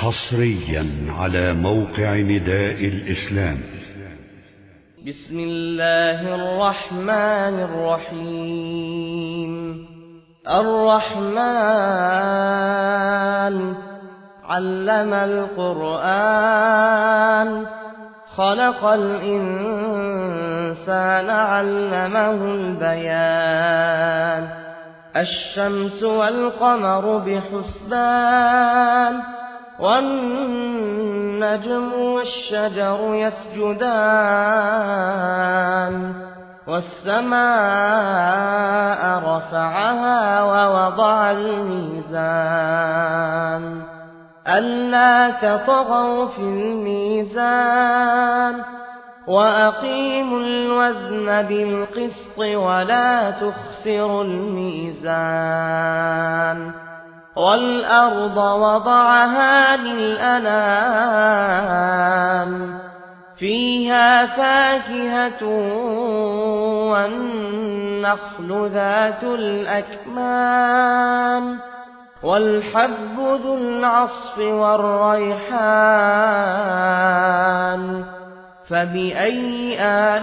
حصريا على موقع نداء الإسلام. بسم الله الرحمن الرحيم. الرحمن علم القرآن، خلق الإنسان علمه البيان. الشمس والقمر بحسبان، والنجم والشجر يسجدان. والسماء رفعها ووضع الميزان، ألا تطغوا في الميزان، وأقيموا الوزن بالقسط ولا تخسروا الميزان. والأرض وضعها للأنام، فيها فاكهة والنخل ذات الأكمام، والحب ذو العصف والريحان. فبأي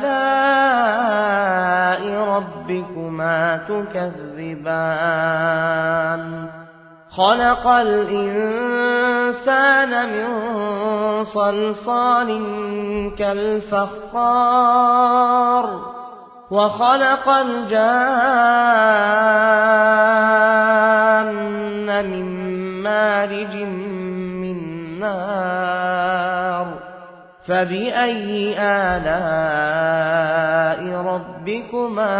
آلاء ربكما تكذبان؟ خلق الإنسان من صلصال كالفخار، وخلق الجان من مارج من نار. فبأي آلاء ربكما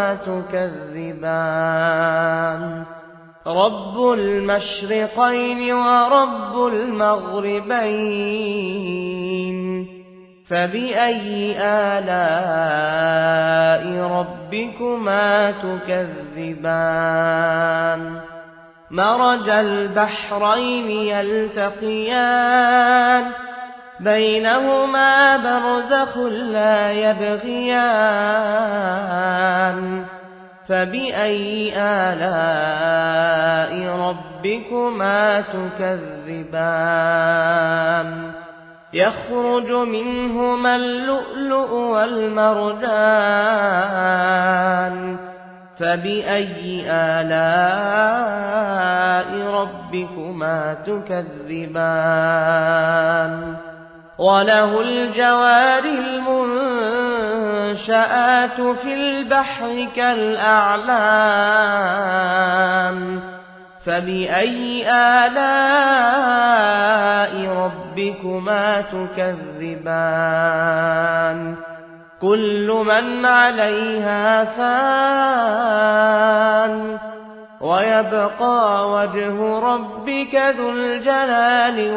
تكذبان؟ رب المشرقين ورب المغربين، فبأي آلاء ربكما تكذبان؟ مرج البحرين يلتقيان، بينهما برزخ لا يبغيان. فبأي آلاء ربكما تكذبان؟ يخرج منهما اللؤلؤ والمرجان. فبأي آلاء ربكما تكذبان؟ وله الجوار المنشآت في البحر كالأعلام. فبأي آلاء ربكما تكذبان؟ كل من عليها فان، ويبقى وجه ربك ذو الجلال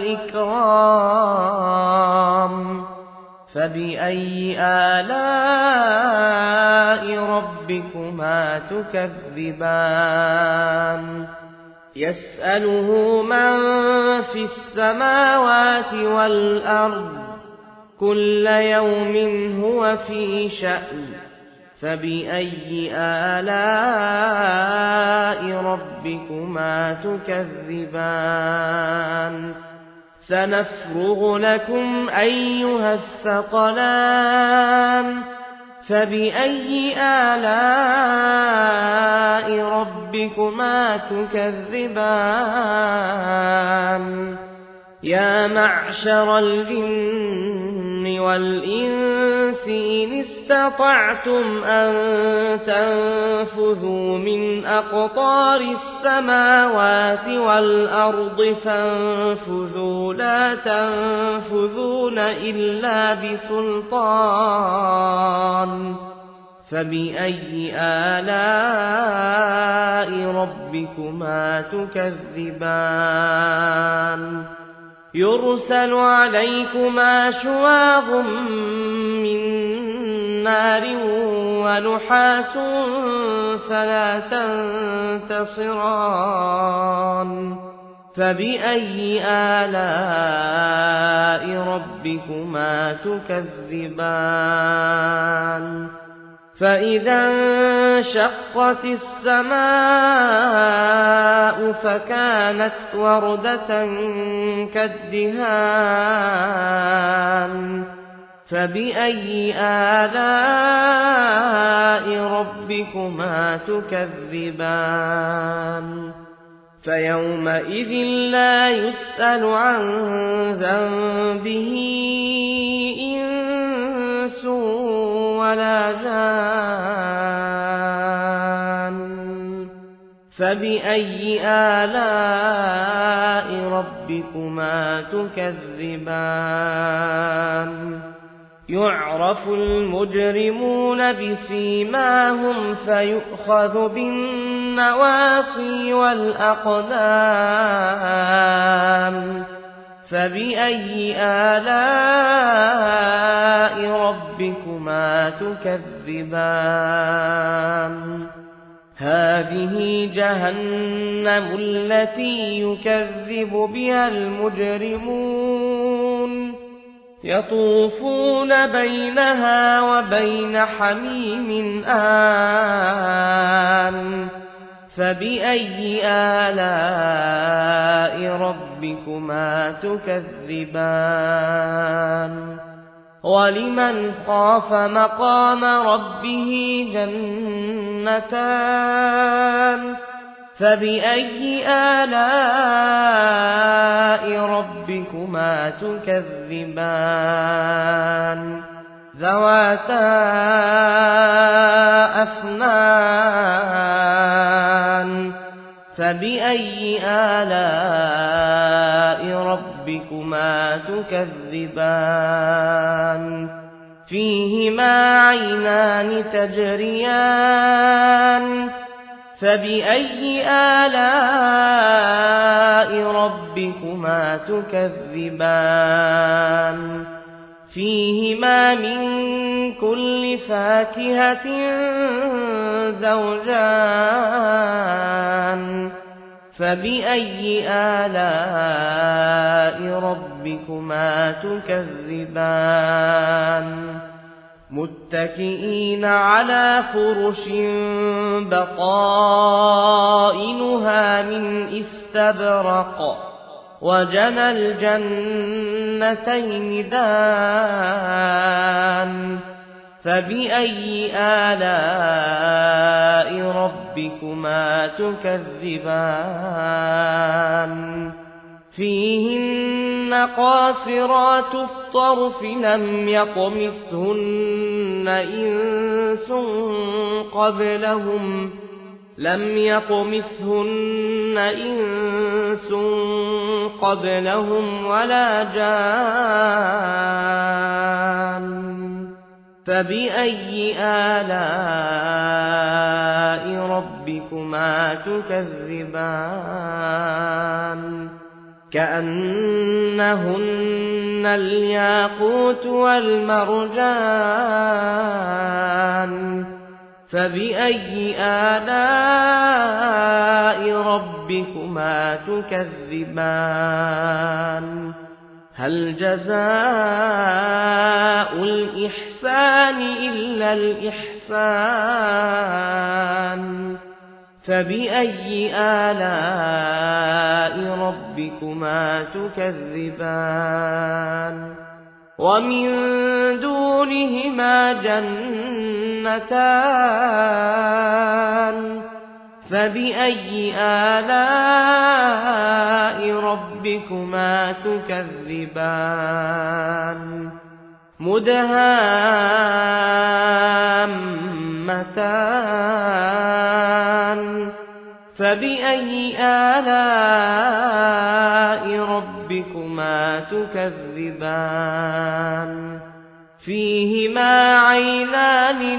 والإكرام. فبأي آلاء ربكما تكذبان؟ يسأله من في السماوات والأرض، كل يوم هو في شأن. فبأي آلاء ربكما تكذبان؟ سنفرغ لكم أيها الثقلان. فبأي آلاء ربكما تكذبان؟ يا معشر الجن والإنس إن استطعتم أن تنفذوا من أقطار السماوات والأرض فانفذوا، لا تنفذون إلا بسلطان. فبأي آلاء ربكما تكذبان؟ يرسل عليكما شواظ من نار ونحاس فلا تنتصران. فبأي آلاء ربكما تكذبان؟ فإذا انشقت السماء فكانت وردة كالدهان فبأي آلاء ربكما تكذبان فيومئذ لا يسأل عن ذنبه إنس ولا جان فبأي آلاء ربكما تكذبان يعرف المجرمون بسيماهم فيؤخذ بالنواصي والأقدام فبأي آلاء ربكما تكذبان هذه جهنم التي يكذب بها المجرمون يطوفون بينها وبين حميم آن فبأي آلاء ربكما تكذبان ولمن خاف مقام ربه جنتان فبأي آلاء ربكما تكذبان ذواتا أفنان فبأي آلاء ربكما تكذبان فيهما عينان تجريان فبأي آلاء ربكما تكذبان فيهما من كل فاكهة زوجان فبأي آلاء ربكما تكذبان متكئين على فرش بطائنها من استبرق وجنى الجنتين دان فبأي آلاء ربكما تكذبان فيهن قاصرات الطرف لم يطمثهن إنس قبلهم ولا جان فبأي آلاء ربكما تكذبان كأنهن الياقوت والمرجان فبأي آلاء ربكما تكذبان هل جزاء الإحسان إلا الإحسان فبأي آلاء ربكما تكذبان ومن دونهما جنتان فبأي آلاء ربكما تكذبان مدهامتان فبأي آلاء ربكما تكذبان فيهما عينان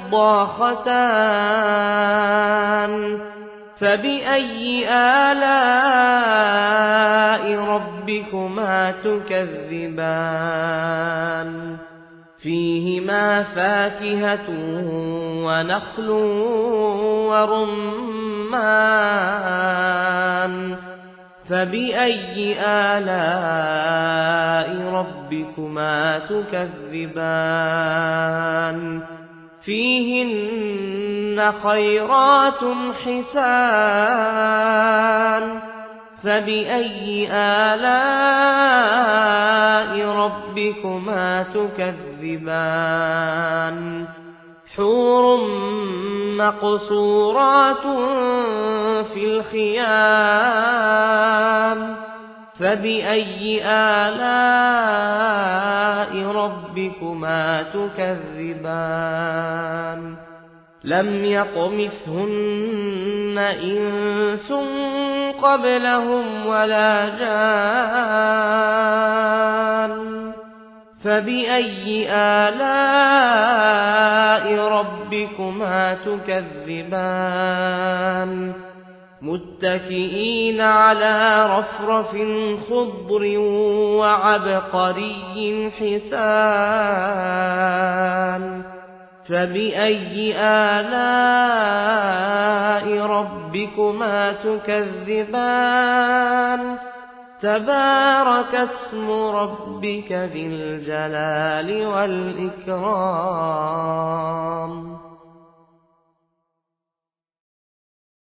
نضاختان فبأي آلاء ربكما تكذبان فيهما فاكهة ونخل ورمان فبأي آلاء ربكما تكذبان فيهن خيرات حسان فبأي آلاء ربكما تكذبان حور مقصورات في الخيام فبأي آلاء ربكما تكذبان لم يطمثهن إنس قبلهم ولا جان فبأي آلاء ربكما تكذبان متكئين على رفرف خضر وعبقري حسان فبأي آلاء ربكما تكذبان تبارك اسم ربك ذي الجلال والإكرام